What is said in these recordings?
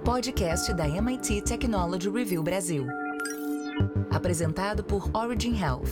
podcast da MIT Technology Review Brasil. Apresentado por Origin Health.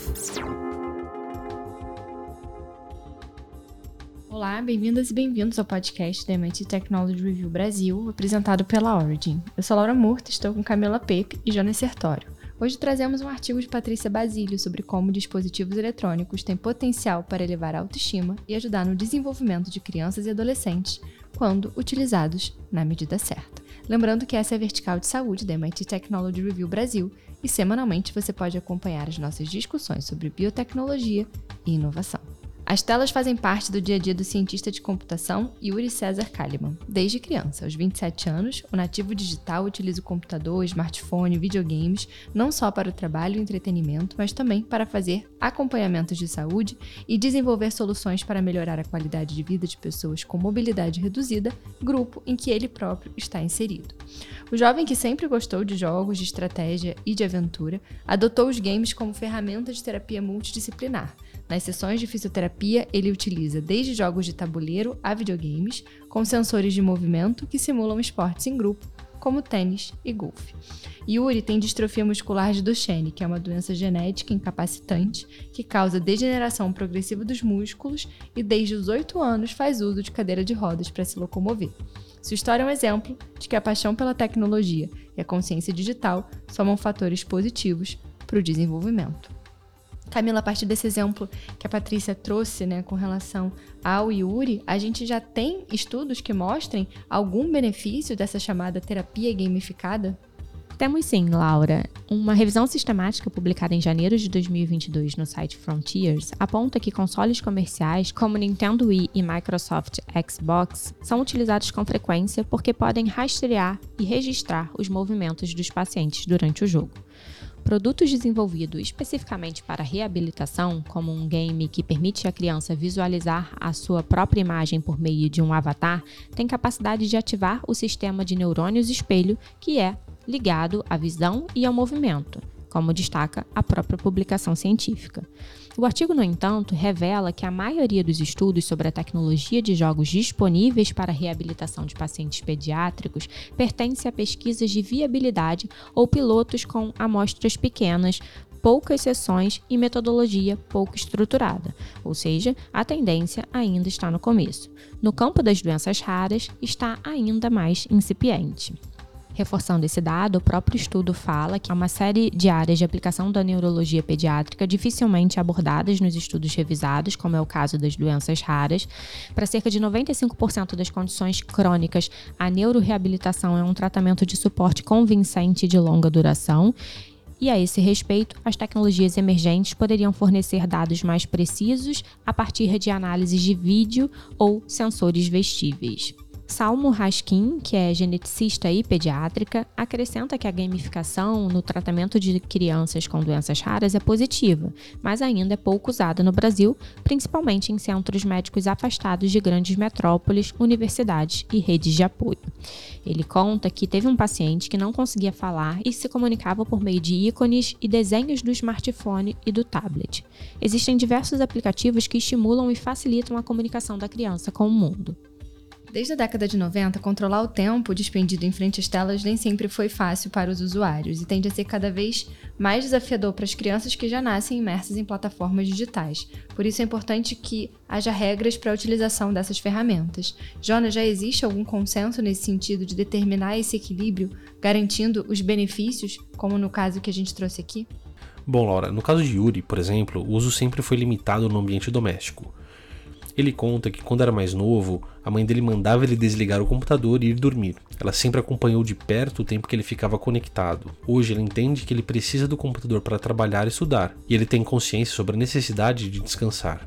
Olá, bem-vindas e bem-vindos ao podcast da MIT Technology Review Brasil, apresentado pela Origin. Eu sou Laura Murta, estou com Camila Pepe e Jonas Sertório. Hoje trazemos um artigo de Patrícia Basílio sobre como dispositivos eletrônicos têm potencial para elevar a autoestima e ajudar no desenvolvimento de crianças e adolescentes quando utilizados na medida certa. Lembrando que essa é a vertical de saúde da MIT Technology Review Brasil e semanalmente você pode acompanhar as nossas discussões sobre biotecnologia e inovação. As telas fazem parte do dia a dia do cientista de computação Yuri César Kalimann. Desde criança, aos 27 anos, o nativo digital utiliza o computador, smartphone e videogames não só para o trabalho e entretenimento, mas também para fazer acompanhamentos de saúde e desenvolver soluções para melhorar a qualidade de vida de pessoas com mobilidade reduzida, grupo em que ele próprio está inserido. O jovem que sempre gostou de jogos, de estratégia e de aventura, adotou os games como ferramenta de terapia multidisciplinar. Nas sessões de fisioterapia, ele utiliza desde jogos de tabuleiro a videogames, com sensores de movimento que simulam esportes em grupo, como tênis e golfe. Yuri tem distrofia muscular de Duchenne, que é uma doença genética incapacitante que causa degeneração progressiva dos músculos e desde os 8 anos faz uso de cadeira de rodas para se locomover. Sua história é um exemplo de que a paixão pela tecnologia e a consciência digital somam fatores positivos para o desenvolvimento. Camila, a partir desse exemplo que a Patrícia trouxe, com relação ao Yuri, a gente já tem estudos que mostrem algum benefício dessa chamada terapia gamificada? Temos sim, Laura. Uma revisão sistemática publicada em janeiro de 2022 no site Frontiers aponta que consoles comerciais como Nintendo Wii e Microsoft Xbox são utilizados com frequência porque podem rastrear e registrar os movimentos dos pacientes durante o jogo. Produtos desenvolvidos especificamente para reabilitação, como um game que permite a criança visualizar a sua própria imagem por meio de um avatar, têm capacidade de ativar o sistema de neurônios espelho, que é ligado à visão e ao movimento, como destaca a própria publicação científica. O artigo, no entanto, revela que a maioria dos estudos sobre a tecnologia de jogos disponíveis para a reabilitação de pacientes pediátricos pertence a pesquisas de viabilidade ou pilotos com amostras pequenas, poucas sessões e metodologia pouco estruturada, ou seja, a tendência ainda está no começo. No campo das doenças raras, está ainda mais incipiente. Reforçando esse dado, o próprio estudo fala que há uma série de áreas de aplicação da neurologia pediátrica dificilmente abordadas nos estudos revisados, como é o caso das doenças raras. Para cerca de 95% das condições crônicas, a neuroreabilitação é um tratamento de suporte convincente de longa duração. E a esse respeito, as tecnologias emergentes poderiam fornecer dados mais precisos a partir de análises de vídeo ou sensores vestíveis. Salmo Raskin, que é geneticista e pediátrica, acrescenta que a gamificação no tratamento de crianças com doenças raras é positiva, mas ainda é pouco usada no Brasil, principalmente em centros médicos afastados de grandes metrópoles, universidades e redes de apoio. Ele conta que teve um paciente que não conseguia falar e se comunicava por meio de ícones e desenhos do smartphone e do tablet. Existem diversos aplicativos que estimulam e facilitam a comunicação da criança com o mundo. Desde a década de 90, controlar o tempo despendido em frente às telas nem sempre foi fácil para os usuários e tende a ser cada vez mais desafiador para as crianças que já nascem imersas em plataformas digitais. Por isso é importante que haja regras para a utilização dessas ferramentas. Jonas, já existe algum consenso nesse sentido de determinar esse equilíbrio, garantindo os benefícios, como no caso que a gente trouxe aqui? Bom, Laura, no caso de Yuri, por exemplo, o uso sempre foi limitado no ambiente doméstico. Ele conta que quando era mais novo, a mãe dele mandava ele desligar o computador e ir dormir. Ela sempre acompanhou de perto o tempo que ele ficava conectado. Hoje ele entende que ele precisa do computador para trabalhar e estudar, e ele tem consciência sobre a necessidade de descansar.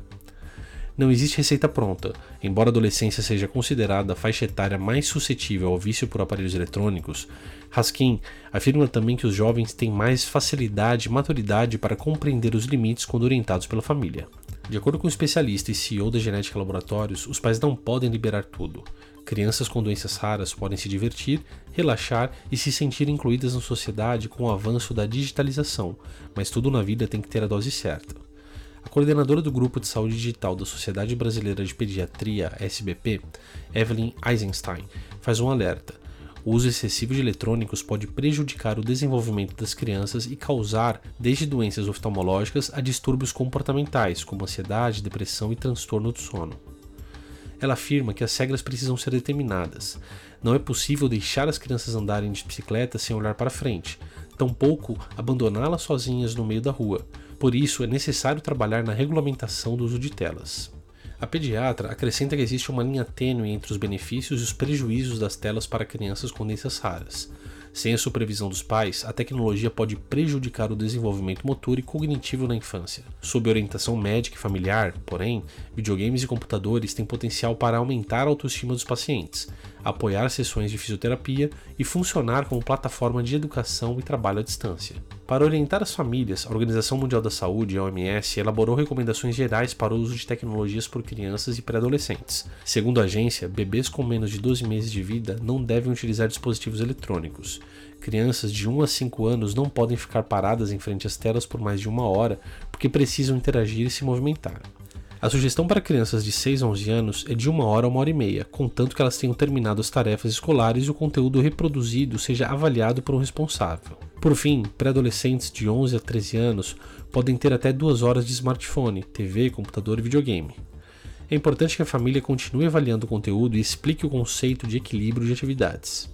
Não existe receita pronta. Embora a adolescência seja considerada a faixa etária mais suscetível ao vício por aparelhos eletrônicos, Raskin afirma também que os jovens têm mais facilidade e maturidade para compreender os limites quando orientados pela família. De acordo com o especialista e CEO da Genética Laboratórios, os pais não podem liberar tudo. Crianças com doenças raras podem se divertir, relaxar e se sentir incluídas na sociedade com o avanço da digitalização, mas tudo na vida tem que ter a dose certa. A coordenadora do Grupo de Saúde Digital da Sociedade Brasileira de Pediatria, SBP, Evelyn Eisenstein, faz um alerta. O uso excessivo de eletrônicos pode prejudicar o desenvolvimento das crianças e causar desde doenças oftalmológicas a distúrbios comportamentais, como ansiedade, depressão e transtorno do sono. Ela afirma que as regras precisam ser determinadas. Não é possível deixar as crianças andarem de bicicleta sem olhar para frente, tampouco abandoná-las sozinhas no meio da rua. Por isso, é necessário trabalhar na regulamentação do uso de telas. A pediatra acrescenta que existe uma linha tênue entre os benefícios e os prejuízos das telas para crianças com doenças raras. Sem a supervisão dos pais, a tecnologia pode prejudicar o desenvolvimento motor e cognitivo na infância. Sob orientação médica e familiar, porém, videogames e computadores têm potencial para aumentar a autoestima dos pacientes, apoiar sessões de fisioterapia e funcionar como plataforma de educação e trabalho à distância. Para orientar as famílias, a Organização Mundial da Saúde, a OMS, elaborou recomendações gerais para o uso de tecnologias por crianças e pré-adolescentes. Segundo a agência, bebês com menos de 12 meses de vida não devem utilizar dispositivos eletrônicos. Crianças de 1 a 5 anos não podem ficar paradas em frente às telas por mais de 1 hora porque precisam interagir e se movimentar. A sugestão para crianças de 6 a 11 anos é de 1 hora a 1h30, contanto que elas tenham terminado as tarefas escolares e o conteúdo reproduzido seja avaliado por um responsável. Por fim, pré-adolescentes de 11 a 13 anos podem ter até 2 horas de smartphone, TV, computador e videogame. É importante que a família continue avaliando o conteúdo e explique o conceito de equilíbrio de atividades.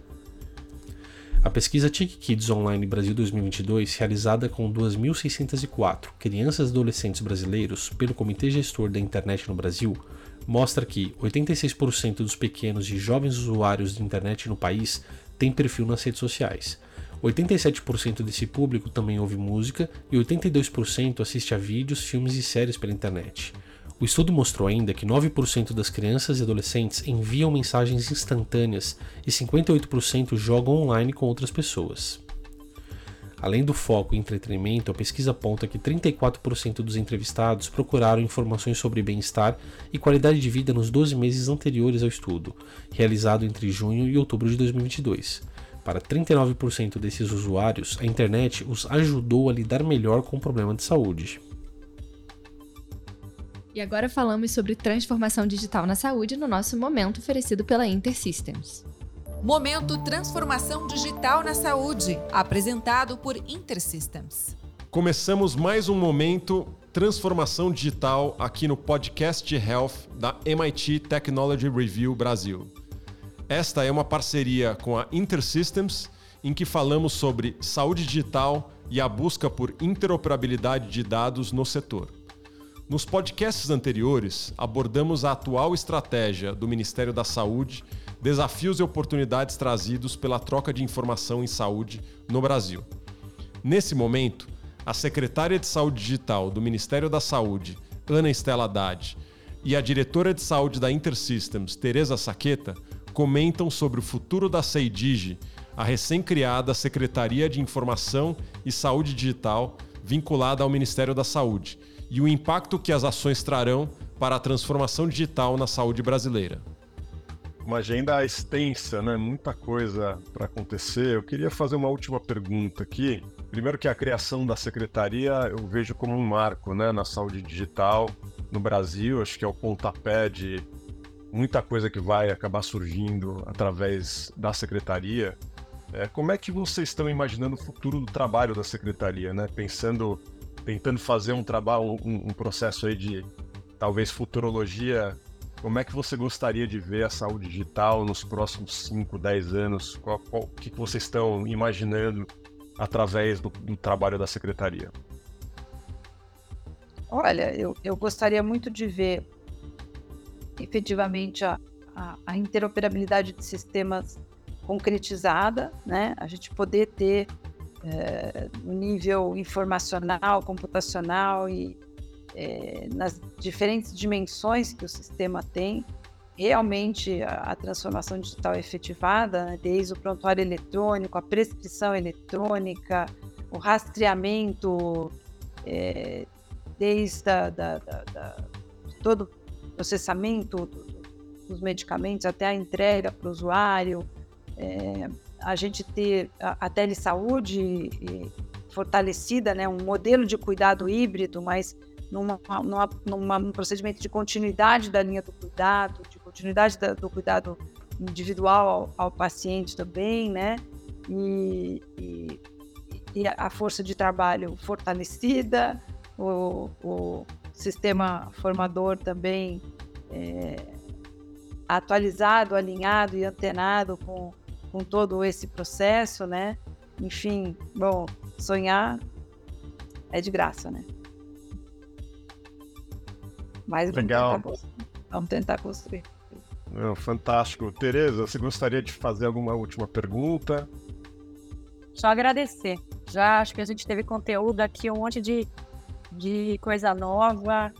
A pesquisa TIC Kids Online Brasil 2022, realizada com 2.604 crianças e adolescentes brasileiros pelo Comitê Gestor da Internet no Brasil, mostra que 86% dos pequenos e jovens usuários de internet no país têm perfil nas redes sociais. 87% desse público também ouve música e 82% assiste a vídeos, filmes e séries pela internet. O estudo mostrou ainda que 9% das crianças e adolescentes enviam mensagens instantâneas e 58% jogam online com outras pessoas. Além do foco em entretenimento, a pesquisa aponta que 34% dos entrevistados procuraram informações sobre bem-estar e qualidade de vida nos 12 meses anteriores ao estudo, realizado entre junho e outubro de 2022. Para 39% desses usuários, a internet os ajudou a lidar melhor com o problema de saúde. E agora falamos sobre transformação digital na saúde no nosso momento oferecido pela InterSystems. Momento Transformação Digital na Saúde, apresentado por InterSystems. Começamos mais um momento Transformação Digital aqui no podcast Health da MIT Technology Review Brasil. Esta é uma parceria com a InterSystems em que falamos sobre saúde digital e a busca por interoperabilidade de dados no setor. Nos podcasts anteriores, abordamos a atual estratégia do Ministério da Saúde, desafios e oportunidades trazidos pela troca de informação em saúde no Brasil. Nesse momento, a secretária de Saúde Digital do Ministério da Saúde, Ana Estela Haddad, e a diretora de saúde da InterSystems, Tereza Saqueta, comentam sobre o futuro da CEIDIGE, a recém-criada Secretaria de Informação e Saúde Digital vinculada ao Ministério da Saúde, e o impacto que as ações trarão para a transformação digital na saúde brasileira. Uma agenda extensa, né? Muita coisa para acontecer. Eu queria fazer uma última pergunta aqui. Primeiro que a criação da secretaria eu vejo como um marco, né, na saúde digital no Brasil. Acho que é o pontapé de muita coisa que vai acabar surgindo através da secretaria. Como é que vocês estão imaginando o futuro do trabalho da secretaria, né? Tentando fazer um trabalho, um processo aí de talvez futurologia. Como é que você gostaria de ver a saúde digital nos próximos 5, 10 anos? O que vocês estão imaginando através do trabalho da secretaria? Olha, eu gostaria muito de ver efetivamente a interoperabilidade de sistemas concretizada, né? A gente poder ter no nível informacional, computacional e nas diferentes dimensões que o sistema tem, realmente a transformação digital efetivada, né? Desde o prontuário eletrônico, a prescrição eletrônica, o rastreamento, desde todo o processamento dos medicamentos até a entrega para o usuário, a gente ter a telesaúde fortalecida, né? Um modelo de cuidado híbrido, mas num procedimento de continuidade da linha do cuidado, de continuidade do cuidado individual ao paciente também, né? E a força de trabalho fortalecida, o sistema formador também atualizado, alinhado e antenado com todo esse processo, né? Enfim, bom, sonhar é de graça, né? Mas legal. Vamos tentar construir. Fantástico. Tereza, você gostaria de fazer alguma última pergunta? Só agradecer. Já acho que a gente teve conteúdo aqui, um monte de coisa nova.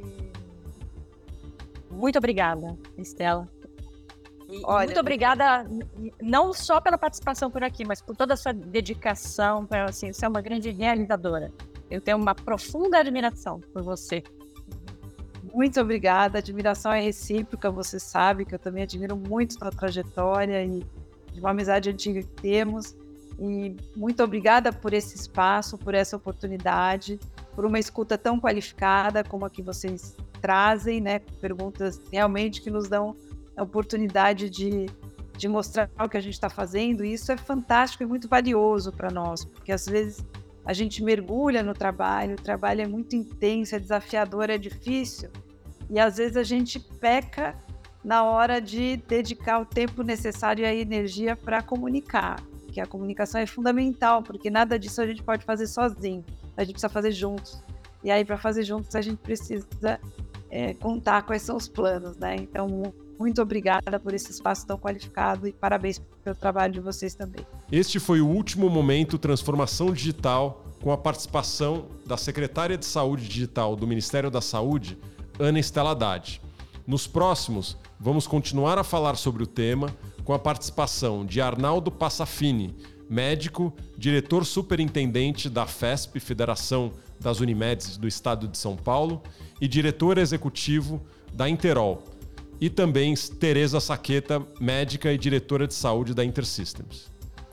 Muito obrigada, Estela. Olha, muito obrigada, não só pela participação por aqui, mas por toda a sua dedicação. Assim, você é uma grande realizadora. Eu tenho uma profunda admiração por você. Muito obrigada, a admiração é recíproca, você sabe que eu também admiro muito sua trajetória e de uma amizade antiga que temos. E muito obrigada por esse espaço, por essa oportunidade, por uma escuta tão qualificada como a que vocês trazem, né? Perguntas realmente que nos dão a oportunidade de mostrar o que a gente está fazendo. E isso é fantástico e muito valioso para nós, porque às vezes a gente mergulha no trabalho, o trabalho é muito intenso, é desafiador, é difícil, e às vezes a gente peca na hora de dedicar o tempo necessário e a energia para comunicar, porque a comunicação é fundamental, porque nada disso a gente pode fazer sozinho, a gente precisa fazer juntos, e aí para fazer juntos a gente precisa contar quais são os planos, né? Então, muito obrigada por esse espaço tão qualificado e parabéns pelo trabalho de vocês também. Este foi o último momento Transformação Digital, com a participação da secretária de Saúde Digital do Ministério da Saúde, Ana Estela Haddad. Nos próximos, vamos continuar a falar sobre o tema com a participação de Arnaldo Passafini, médico, diretor superintendente da FESP, Federação das Unimedes do Estado de São Paulo, e diretor executivo da Interol, e também Tereza Saqueta, médica e diretora de saúde da InterSystems.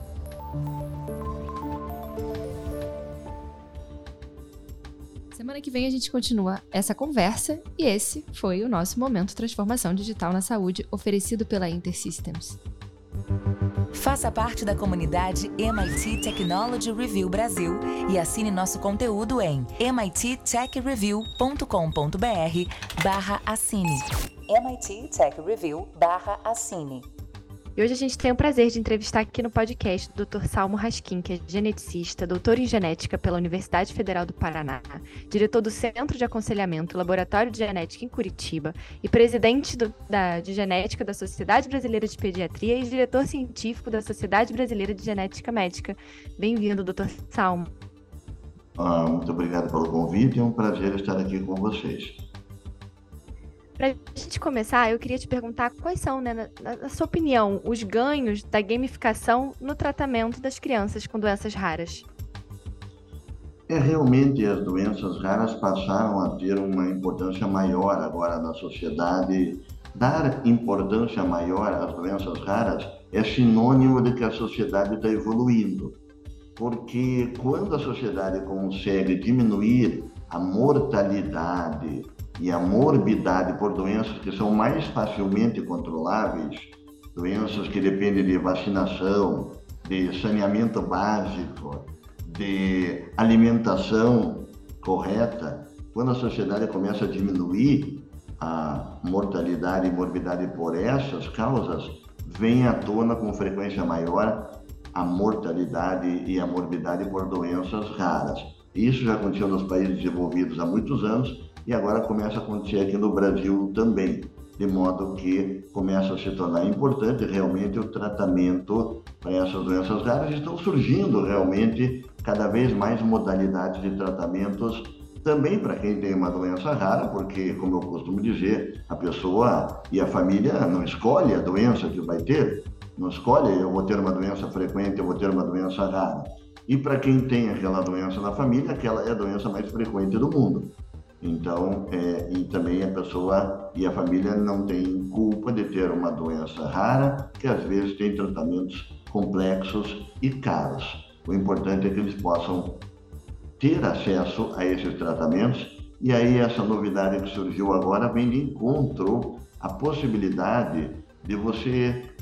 Semana que vem a gente continua essa conversa e esse foi o nosso Momento Transformação Digital na Saúde, oferecido pela InterSystems. Faça parte da comunidade MIT Technology Review Brasil e assine nosso conteúdo em mittechreview.com.br/assine. MIT Tech Review/assine. E hoje a gente tem o prazer de entrevistar aqui no podcast o Dr. Salmo Raskin, que é geneticista, doutor em genética pela Universidade Federal do Paraná, diretor do Centro de Aconselhamento Laboratório de Genética em Curitiba e presidente de Genética da Sociedade Brasileira de Pediatria e diretor científico da Sociedade Brasileira de Genética Médica. Bem-vindo, Dr. Salmo. Muito obrigado pelo convite, é um prazer estar aqui com vocês. Para a gente começar, eu queria te perguntar quais são, né, na sua opinião, os ganhos da gamificação no tratamento das crianças com doenças raras? Realmente as doenças raras passaram a ter uma importância maior agora na sociedade. Dar importância maior às doenças raras é sinônimo de que a sociedade está evoluindo. Porque quando a sociedade consegue diminuir a mortalidade e a morbidade por doenças que são mais facilmente controláveis, doenças que dependem de vacinação, de saneamento básico, de alimentação correta, quando a sociedade começa a diminuir a mortalidade e morbidade por essas causas, vem à tona com frequência maior a mortalidade e a morbidade por doenças raras. Isso já aconteceu nos países desenvolvidos há muitos anos, e agora começa a acontecer aqui no Brasil também, de modo que começa a se tornar importante realmente o tratamento para essas doenças raras. Estão surgindo realmente cada vez mais modalidades de tratamentos também para quem tem uma doença rara, porque, como eu costumo dizer, a pessoa e a família não escolhe a doença que vai ter, não escolhe, eu vou ter uma doença frequente, eu vou ter uma doença rara. E para quem tem aquela doença na família, aquela é a doença mais frequente do mundo. Então, e também a pessoa e a família não têm culpa de ter uma doença rara, que às vezes tem tratamentos complexos e caros. O importante é que eles possam ter acesso a esses tratamentos, e aí essa novidade que surgiu agora vem de encontro à possibilidade de você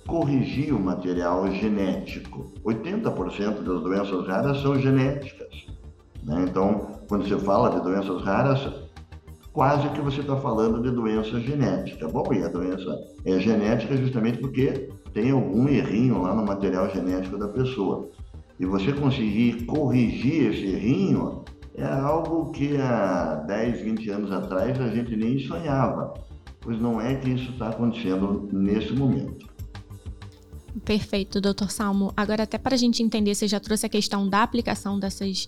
corrigir o material genético. 80% das doenças raras são genéticas, né? Então, quando você fala de doenças raras, quase que você está falando de doença genética. Bom, e a doença é genética justamente porque tem algum errinho lá no material genético da pessoa. E você conseguir corrigir esse errinho é algo que há 10, 20 anos atrás a gente nem sonhava, pois não é que isso está acontecendo nesse momento. Perfeito, Dr. Salmo. Agora, até para a gente entender, você já trouxe a questão da aplicação desses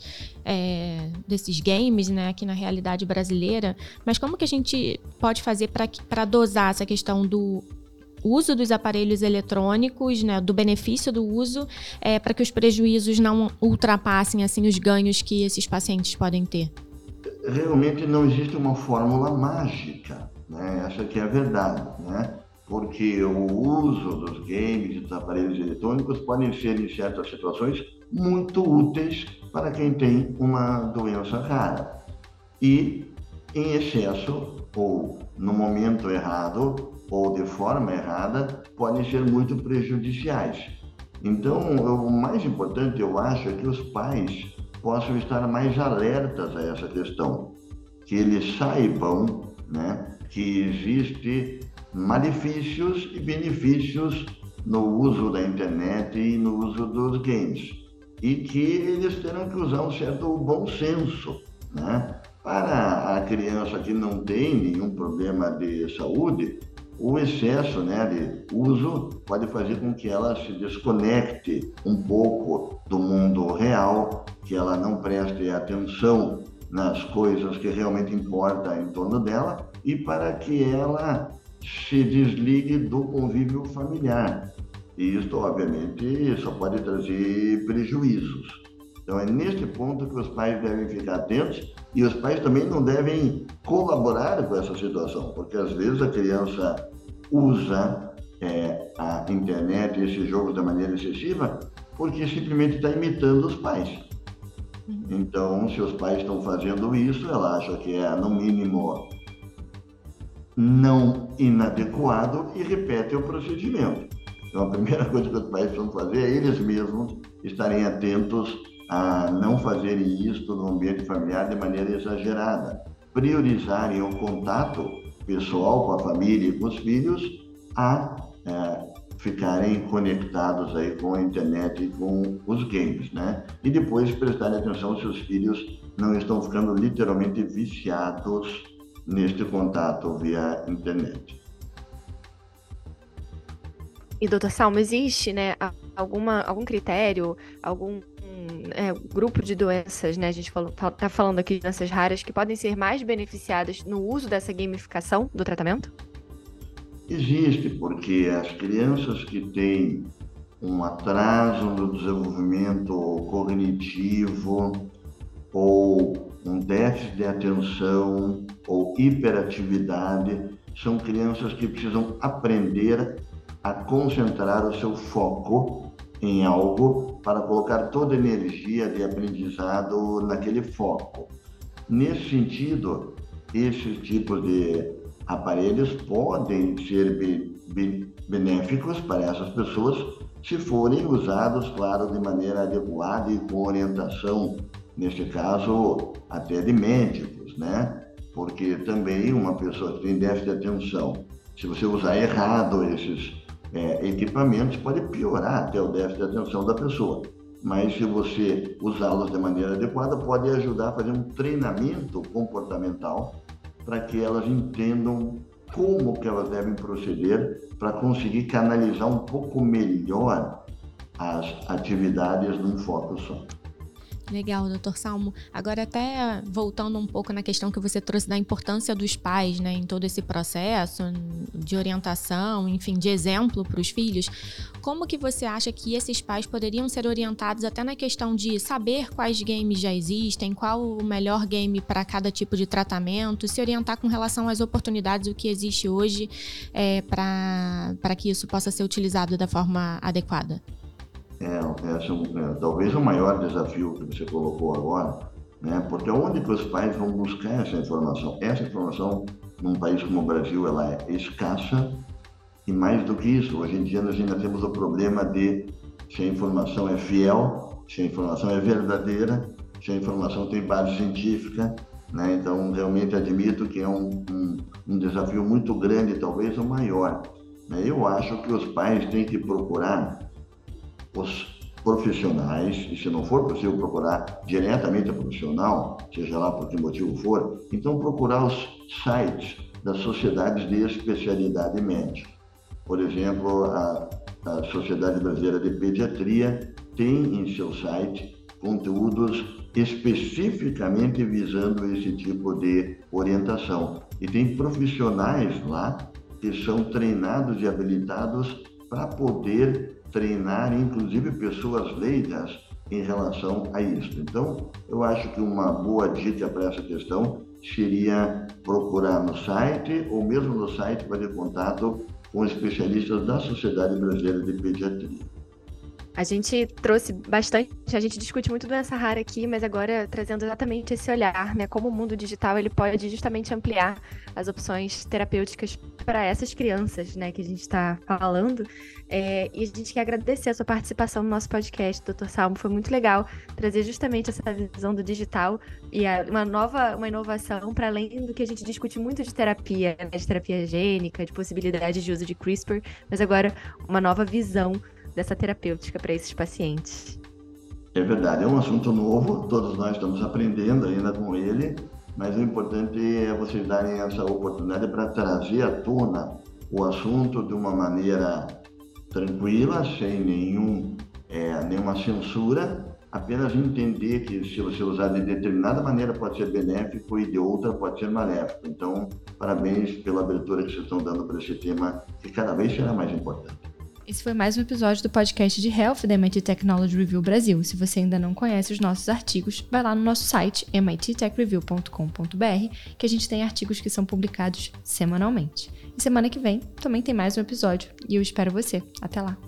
games, né, aqui na realidade brasileira, mas como que a gente pode fazer para dosar essa questão do uso dos aparelhos eletrônicos, né, do benefício do uso, para que os prejuízos não ultrapassem assim, os ganhos que esses pacientes podem ter? Realmente não existe uma fórmula mágica, né? Essa que é a verdade, né? Porque o uso dos games e dos aparelhos eletrônicos podem ser, em certas situações, muito úteis para quem tem uma doença rara. E, em excesso, ou no momento errado, ou de forma errada, podem ser muito prejudiciais. Então, o mais importante, eu acho, é que os pais possam estar mais alertas a essa questão, que eles saibam, né, que existe malefícios e benefícios no uso da internet e no uso dos games, e que eles terão que usar um certo bom senso, né? Para a criança que não tem nenhum problema de saúde, o excesso, né, de uso pode fazer com que ela se desconecte um pouco do mundo real, que ela não preste atenção nas coisas que realmente importam em torno dela, e para que ela se desligue do convívio familiar. E isso, obviamente, só pode trazer prejuízos. Então, é neste ponto que os pais devem ficar atentos, e os pais também não devem colaborar com essa situação, porque às vezes a criança usa a internet e esses jogos de maneira excessiva porque simplesmente está imitando os pais. Então, se os pais estão fazendo isso, ela acha que é, no mínimo, não inadequado e repete o procedimento. Então, a primeira coisa que os pais precisam fazer é eles mesmos estarem atentos a não fazerem isso no ambiente familiar de maneira exagerada. Priorizarem o contato pessoal com a família e com os filhos a ficarem conectados aí com a internet e com os games, né? E depois prestarem atenção se os filhos não estão ficando literalmente viciados neste contato via internet. E, doutor Salmo, existe, né, algum critério, algum grupo de doenças, né? A gente tá falando aqui de doenças raras que podem ser mais beneficiadas no uso dessa gamificação do tratamento? Existe, porque as crianças que têm um atraso no desenvolvimento cognitivo ou um déficit de atenção ou hiperatividade são crianças que precisam aprender a concentrar o seu foco em algo para colocar toda a energia de aprendizado naquele foco. Nesse sentido, esses tipos de aparelhos podem ser benéficos para essas pessoas se forem usados, claro, de maneira adequada e com orientação, neste caso, até de médicos, né? Porque também uma pessoa que tem déficit de atenção, se você usar errado esses equipamentos, pode piorar até o déficit de atenção da pessoa. Mas se você usá-los de maneira adequada, pode ajudar a fazer um treinamento comportamental para que elas entendam como que elas devem proceder para conseguir canalizar um pouco melhor as atividades num foco só. Legal, doutor Salmo. Agora, até voltando um pouco na questão que você trouxe da importância dos pais, né, em todo esse processo de orientação, enfim, de exemplo para os filhos, como que você acha que esses pais poderiam ser orientados até na questão de saber quais games já existem, qual o melhor game para cada tipo de tratamento, se orientar com relação às oportunidades, o que existe hoje para que isso possa ser utilizado da forma adequada? Talvez o maior desafio que você colocou agora, né? Porque onde que os pais vão buscar essa informação? Essa informação, num país como o Brasil, ela é escassa E mais do que isso, hoje em dia nós ainda temos o problema de se a informação é fiel, se a informação é verdadeira, se a informação tem base científica, né? Então, realmente admito que é um desafio muito grande, talvez o maior, né? Eu acho que os pais têm que procurar os profissionais, e se não for possível procurar diretamente a profissional, seja lá por que motivo for, então procurar os sites das sociedades de especialidade médica. Por exemplo, a Sociedade Brasileira de Pediatria tem em seu site conteúdos especificamente visando esse tipo de orientação. E tem profissionais lá que são treinados e habilitados para poder treinar, inclusive, pessoas leigas em relação a isso. Então, eu acho que uma boa dica para essa questão seria procurar no site, ou mesmo no site fazer contato com especialistas da Sociedade Brasileira de Pediatria. A gente trouxe bastante, a gente discute muito doença rara aqui, mas agora trazendo exatamente esse olhar, né? Como o mundo digital ele pode justamente ampliar as opções terapêuticas para essas crianças, né? Que a gente está falando. E a gente quer agradecer a sua participação no nosso podcast, Dr. Salmo. Foi muito legal trazer justamente essa visão do digital e uma inovação para além do que a gente discute muito de terapia, né? De terapia gênica, de possibilidade de uso de CRISPR, mas agora uma nova visão dessa terapêutica para esses pacientes. É verdade, é um assunto novo, todos nós estamos aprendendo ainda com ele, mas o importante é vocês darem essa oportunidade para trazer à tona o assunto de uma maneira tranquila, sem nenhuma censura, apenas entender que se você usar de determinada maneira pode ser benéfico e de outra pode ser maléfico. Então, parabéns pela abertura que vocês estão dando para esse tema, que cada vez será mais importante. Esse foi mais um episódio do podcast de Health da MIT Technology Review Brasil. Se você ainda não conhece os nossos artigos, vai lá no nosso site, mittechreview.com.br, que a gente tem artigos que são publicados semanalmente. E semana que vem também tem mais um episódio, e eu espero você. Até lá!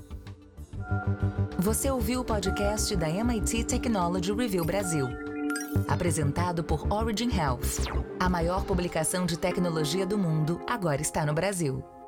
Você ouviu o podcast da MIT Technology Review Brasil. Apresentado por Origin Health. A maior publicação de tecnologia do mundo agora está no Brasil.